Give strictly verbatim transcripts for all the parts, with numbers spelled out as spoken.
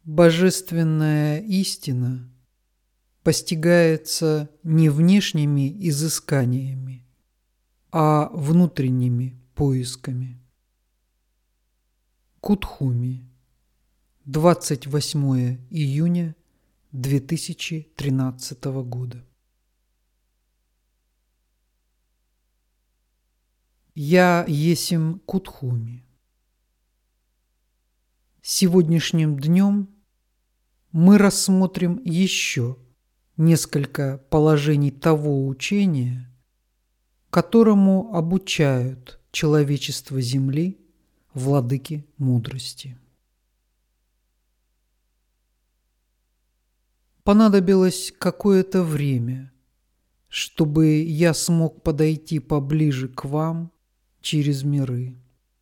Божественная истина постигается не внешними изысканиями, а внутренними поисками. Кутхуми, двадцать восьмое июня две тысячи тринадцатого года. Я есмь Кутхуми. Сегодняшним днем мы рассмотрим еще несколько положений того учения, которому обучают человечество Земли владыки мудрости. Понадобилось какое-то время, чтобы я смог подойти поближе к вам через миры.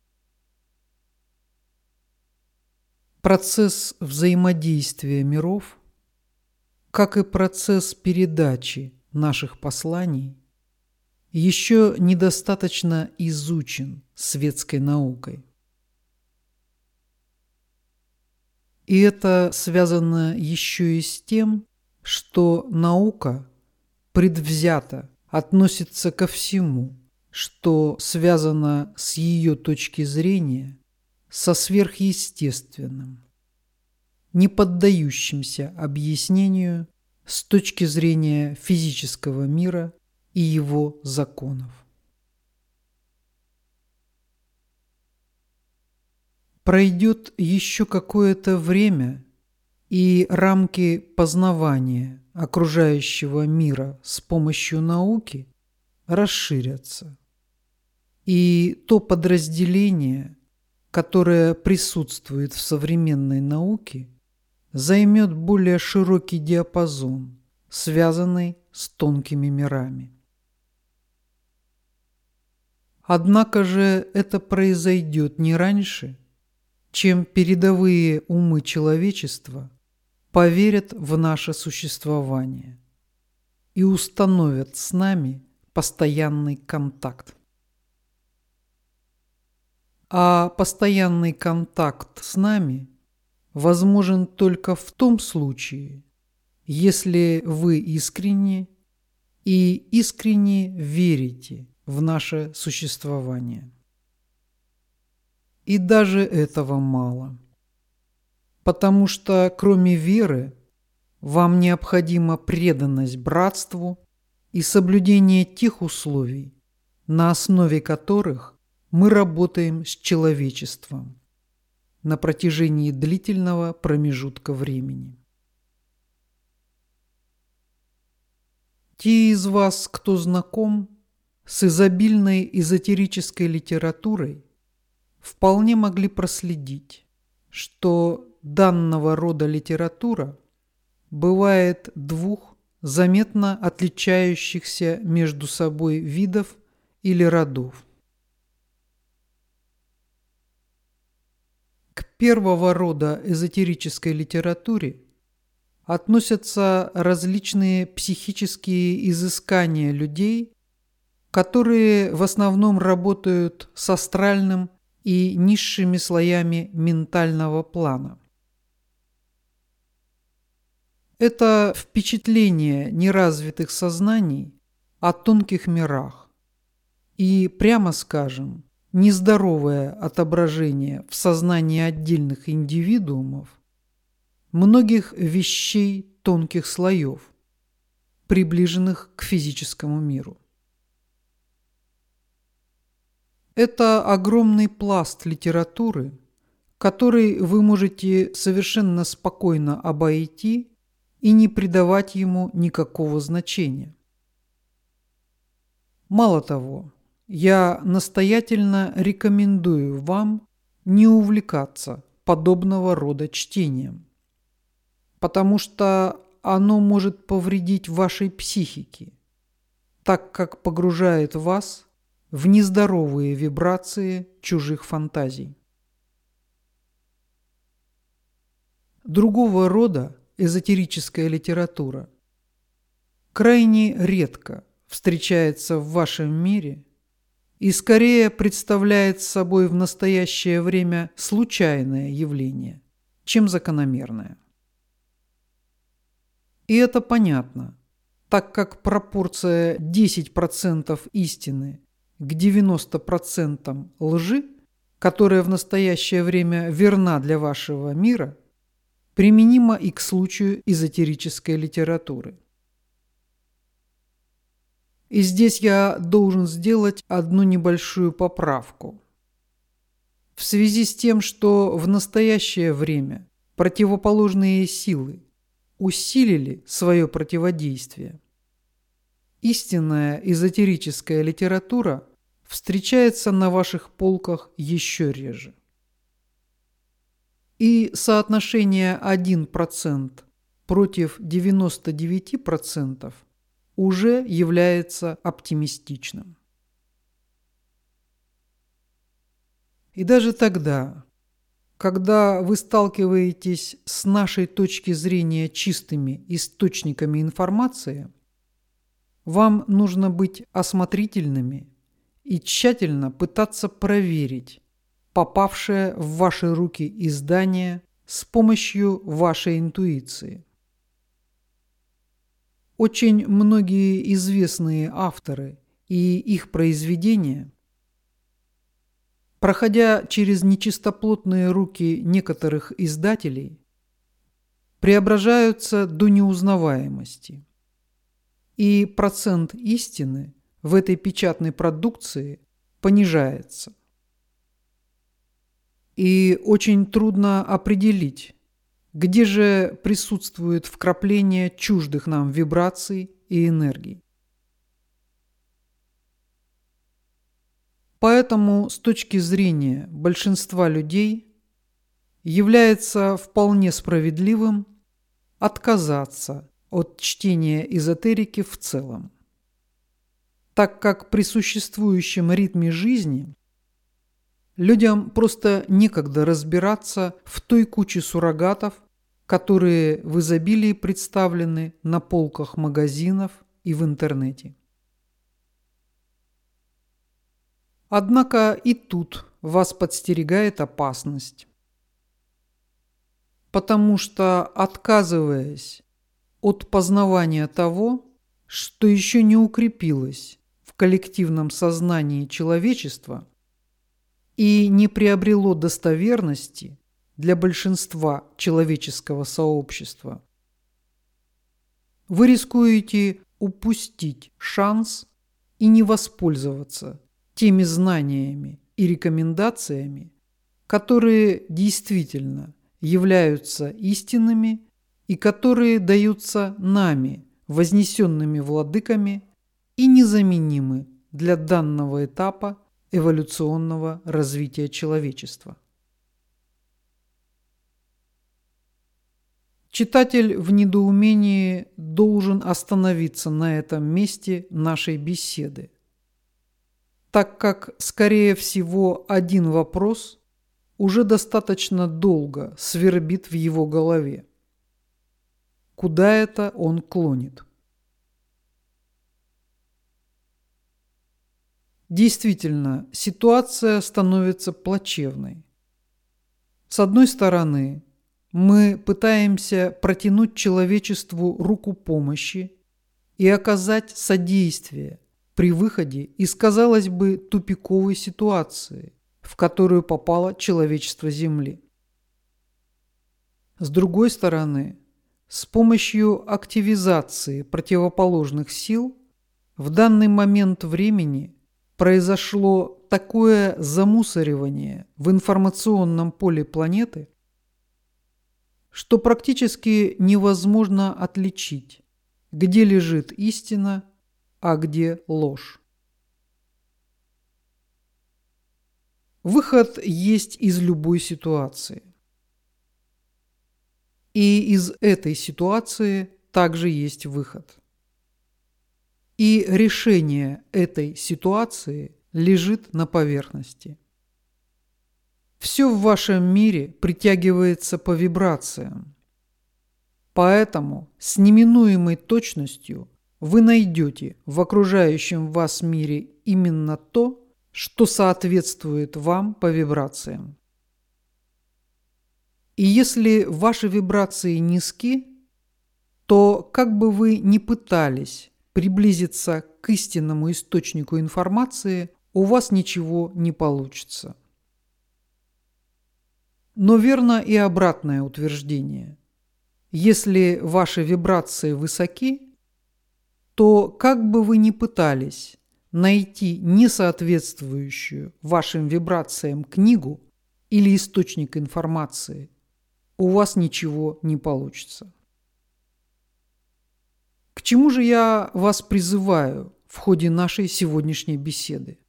Процесс взаимодействия миров, как и процесс передачи наших посланий, еще недостаточно изучен светской наукой. И это связано еще и с тем, что наука предвзято относится ко всему, что связано с ее точки зрения со сверхъестественным, не поддающимся объяснению с точки зрения физического мира и его законов. Пройдет еще какое-то время, и рамки познавания окружающего мира с помощью науки расширятся, и то подразделение, которое присутствует в современной науке, займет более широкий диапазон, связанный с тонкими мирами. Однако же это произойдет не раньше, чем передовые умы человечества поверят в наше существование и установят с нами постоянный контакт. А постоянный контакт с нами возможен только в том случае, если вы искренне и искренне верите в наше существование. И даже этого мало, потому что кроме веры вам необходима преданность братству и соблюдение тех условий, на основе которых мы работаем с человечеством на протяжении длительного промежутка времени. Те из вас, кто знаком с изобильной эзотерической литературой, вполне могли проследить, что данного рода литература бывает двух заметно отличающихся между собой видов или родов. К первого рода эзотерической литературе относятся различные психические изыскания людей, которые в основном работают с астральным и низшими слоями ментального плана. Это впечатление неразвитых сознаний о тонких мирах и, прямо скажем, нездоровое отображение в сознании отдельных индивидуумов многих вещей тонких слоев, приближенных к физическому миру. Это огромный пласт литературы, который вы можете совершенно спокойно обойти и не придавать ему никакого значения. Мало того, я настоятельно рекомендую вам не увлекаться подобного рода чтением, потому что оно может повредить вашей психике, так как погружает вас в нездоровые вибрации чужих фантазий. Другого рода эзотерическая литература крайне редко встречается в вашем мире и скорее представляет собой в настоящее время случайное явление, чем закономерное. И это понятно, так как пропорция десять процентов истины к девяноста процентам лжи, которая в настоящее время верна для вашего мира, применима и к случаю эзотерической литературы. И здесь я должен сделать одну небольшую поправку. В связи с тем, что в настоящее время противоположные силы усилили свое противодействие, истинная эзотерическая литература встречается на ваших полках еще реже. И соотношение один процент против девяноста девяти процентов уже является оптимистичным. И даже тогда, когда вы сталкиваетесь с нашей точки зрения чистыми источниками информации, вам нужно быть осмотрительными и тщательно пытаться проверить попавшее в ваши руки издание с помощью вашей интуиции. Очень многие известные авторы и их произведения, проходя через нечистоплотные руки некоторых издателей, преображаются до неузнаваемости, и процент истины в этой печатной продукции понижается. И очень трудно определить, где же присутствует вкрапление чуждых нам вибраций и энергий. Поэтому с точки зрения большинства людей является вполне справедливым отказаться от чтения эзотерики в целом, так как при существующем ритме жизни людям просто некогда разбираться в той куче суррогатов, которые в изобилии представлены на полках магазинов и в интернете. Однако и тут вас подстерегает опасность, потому что, отказываясь от познавания того, что еще не укрепилось в коллективном сознании человечества и не приобрело достоверности для большинства человеческого сообщества, вы рискуете упустить шанс и не воспользоваться теми знаниями и рекомендациями, которые действительно являются истинными и которые даются нами, вознесенными владыками, и незаменимы для данного этапа эволюционного развития человечества. Читатель в недоумении должен остановиться на этом месте нашей беседы, так как, скорее всего, один вопрос уже достаточно долго свербит в его голове. Куда это он клонит? Действительно, ситуация становится плачевной. С одной стороны, мы пытаемся протянуть человечеству руку помощи и оказать содействие при выходе из, казалось бы, тупиковой ситуации, в которую попало человечество Земли. С другой стороны, с помощью активизации противоположных сил в данный момент времени произошло такое замусоривание в информационном поле планеты, что практически невозможно отличить, где лежит истина, а где ложь. Выход есть из любой ситуации. И из этой ситуации также есть выход. И решение этой ситуации лежит на поверхности. Все в вашем мире притягивается по вибрациям. Поэтому с неминуемой точностью вы найдете в окружающем вас мире именно то, что соответствует вам по вибрациям. И если ваши вибрации низки, то как бы вы ни пытались приблизиться к истинному источнику информации, у вас ничего не получится. Но верно и обратное утверждение. Если ваши вибрации высоки, то как бы вы ни пытались найти несоответствующую вашим вибрациям книгу или источник информации, у вас ничего не получится. К чему же я вас призываю в ходе нашей сегодняшней беседы?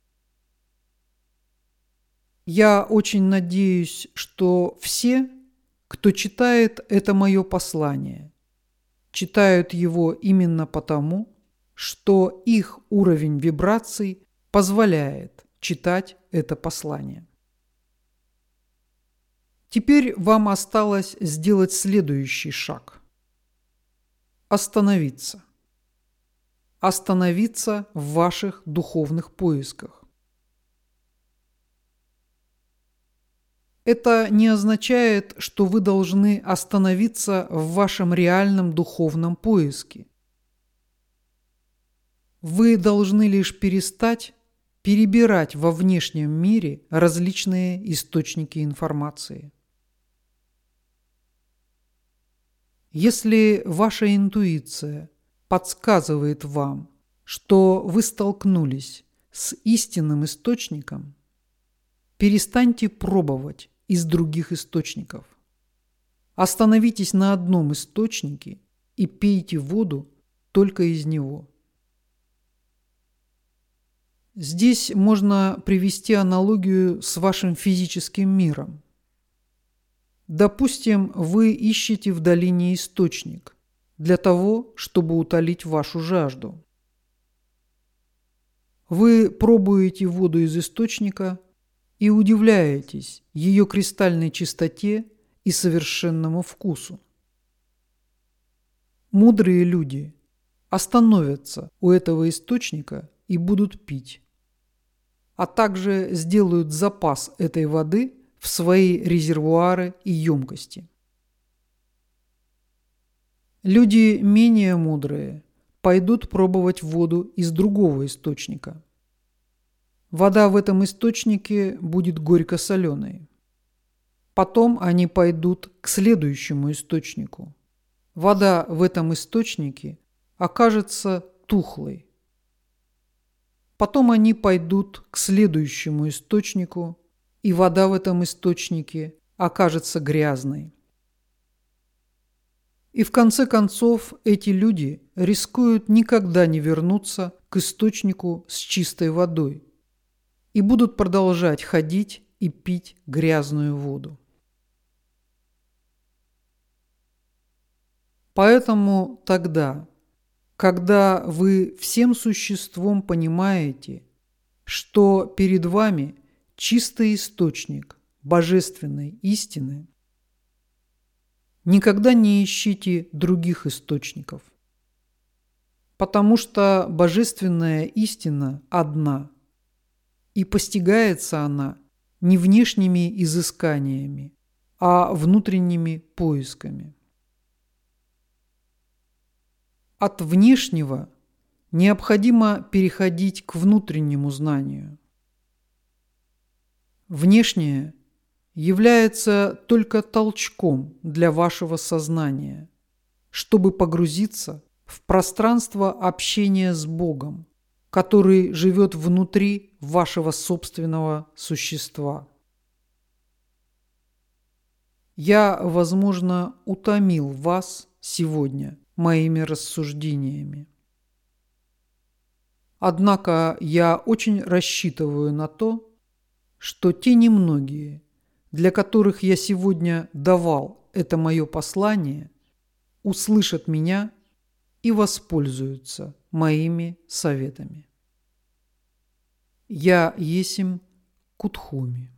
Я очень надеюсь, что все, кто читает это мое послание, читают его именно потому, что их уровень вибраций позволяет читать это послание. Теперь вам осталось сделать следующий шаг. Остановиться. Остановиться в ваших духовных поисках. Это не означает, что вы должны остановиться в вашем реальном духовном поиске. Вы должны лишь перестать перебирать во внешнем мире различные источники информации. Если ваша интуиция подсказывает вам, что вы столкнулись с истинным источником, перестаньте пробовать из других источников. Остановитесь на одном источнике и пейте воду только из него. Здесь можно привести аналогию с вашим физическим миром. Допустим, вы ищете в долине источник для того, чтобы утолить вашу жажду. Вы пробуете воду из источника и удивляетесь ее кристальной чистоте и совершенному вкусу. Мудрые люди остановятся у этого источника и будут пить, а также сделают запас этой воды в свои резервуары и емкости. Люди менее мудрые пойдут пробовать воду из другого источника. Вода в этом источнике будет горько-соленой. Потом они пойдут к следующему источнику. Вода в этом источнике окажется тухлой. Потом они пойдут к следующему источнику, и вода в этом источнике окажется грязной. И в конце концов эти люди рискуют никогда не вернуться к источнику с чистой водой и будут продолжать ходить и пить грязную воду. Поэтому тогда, когда вы всем существом понимаете, что перед вами чистый источник божественной истины, никогда не ищите других источников, потому что божественная истина одна, и постигается она не внешними изысканиями, а внутренними поисками. От внешнего необходимо переходить к внутреннему знанию. Внешнее является только толчком для вашего сознания, чтобы погрузиться в пространство общения с Богом, который живет внутри вашего собственного существа. Я, возможно, утомил вас сегодня моими рассуждениями. Однако я очень рассчитываю на то, что те немногие, для которых я сегодня давал это мое послание, услышат меня и воспользуются моими советами. Я есмь Кутхуми.